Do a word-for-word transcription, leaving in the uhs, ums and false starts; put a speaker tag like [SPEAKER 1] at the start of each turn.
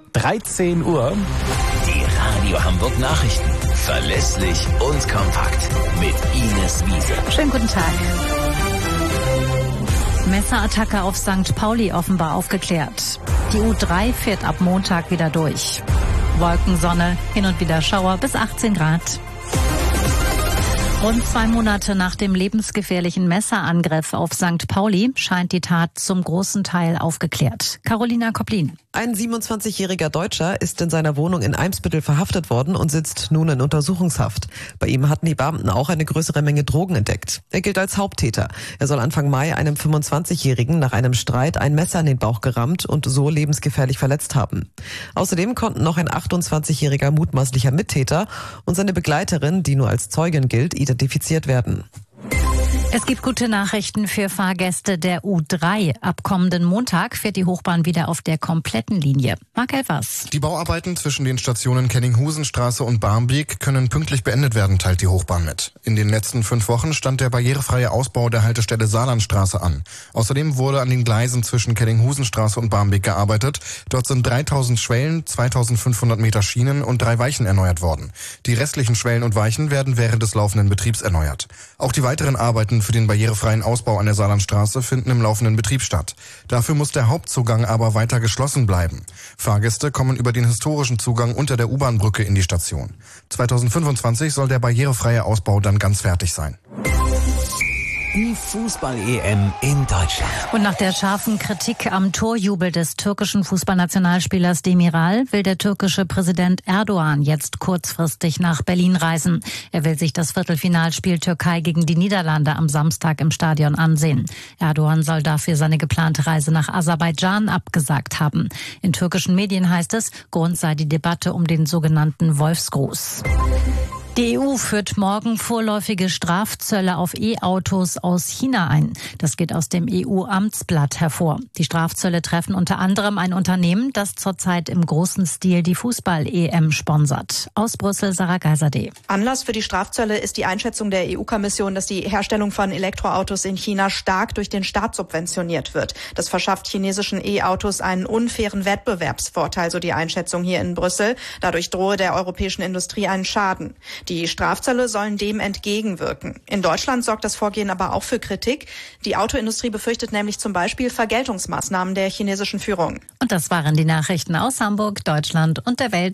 [SPEAKER 1] dreizehn Uhr.
[SPEAKER 2] Die Radio Hamburg Nachrichten. Verlässlich und kompakt. Mit Ines Wiese.
[SPEAKER 3] Schönen guten Tag. Messerattacke auf Sankt Pauli offenbar aufgeklärt. Die U drei fährt ab Montag wieder durch. Wolkensonne, hin und wieder Schauer bis achtzehn Grad. Rund zwei Monate nach dem lebensgefährlichen Messerangriff auf Sankt Pauli scheint die Tat zum großen Teil aufgeklärt. Carolina Koplin.
[SPEAKER 4] Ein siebenundzwanzigjähriger Deutscher ist in seiner Wohnung in Eimsbüttel verhaftet worden und sitzt nun in Untersuchungshaft. Bei ihm hatten die Beamten auch eine größere Menge Drogen entdeckt. Er gilt als Haupttäter. Er soll Anfang Mai einem fünfundzwanzigjährigen nach einem Streit ein Messer in den Bauch gerammt und so lebensgefährlich verletzt haben. Außerdem konnten noch ein achtundzwanzigjähriger mutmaßlicher Mittäter und seine Begleiterin, die nur als Zeugin gilt, identifiziert werden.
[SPEAKER 3] Es gibt gute Nachrichten für Fahrgäste der U drei. Ab kommenden Montag fährt die Hochbahn wieder auf der kompletten Linie. Marc Elvers.
[SPEAKER 5] Die Bauarbeiten zwischen den Stationen Kenninghusenstraße und Barmbek können pünktlich beendet werden, teilt die Hochbahn mit. In den letzten fünf Wochen stand der barrierefreie Ausbau der Haltestelle Saarlandstraße an. Außerdem wurde an den Gleisen zwischen Kenninghusenstraße und Barmbek gearbeitet. Dort sind dreitausend Schwellen, zweitausendfünfhundert Meter Schienen und drei Weichen erneuert worden. Die restlichen Schwellen und Weichen werden während des laufenden Betriebs erneuert. Auch die weiteren Arbeiten für den barrierefreien Ausbau an der Saarlandstraße finden im laufenden Betrieb statt. Dafür muss der Hauptzugang aber weiter geschlossen bleiben. Fahrgäste kommen über den historischen Zugang unter der U-Bahn-Brücke in die Station. zweitausendfünfundzwanzig soll der barrierefreie Ausbau dann ganz fertig sein.
[SPEAKER 2] Die Fußball-E M in Deutschland.
[SPEAKER 3] Und nach der scharfen Kritik am Torjubel des türkischen Fußballnationalspielers Demiral will der türkische Präsident Erdogan jetzt kurzfristig nach Berlin reisen. Er will sich das Viertelfinalspiel Türkei gegen die Niederlande am Samstag im Stadion ansehen. Erdogan soll dafür seine geplante Reise nach Aserbaidschan abgesagt haben. In türkischen Medien heißt es, Grund sei die Debatte um den sogenannten Wolfsgruß. Die E U führt morgen vorläufige Strafzölle auf E-Autos aus China ein. Das geht aus dem E U-Amtsblatt hervor. Die Strafzölle treffen unter anderem ein Unternehmen, das zurzeit im großen Stil die Fußball-E M sponsert. Aus Brüssel, Sarah Geiserde.
[SPEAKER 6] Anlass für die Strafzölle ist die Einschätzung der E U-Kommission, dass die Herstellung von Elektroautos in China stark durch den Staat subventioniert wird. Das verschafft chinesischen E-Autos einen unfairen Wettbewerbsvorteil, so die Einschätzung hier in Brüssel. Dadurch drohe der europäischen Industrie einen Schaden. Die Strafzölle sollen dem entgegenwirken. In Deutschland sorgt das Vorgehen aber auch für Kritik. Die Autoindustrie befürchtet nämlich zum Beispiel Vergeltungsmaßnahmen der chinesischen Führung.
[SPEAKER 3] Und das waren die Nachrichten aus Hamburg, Deutschland und der Welt.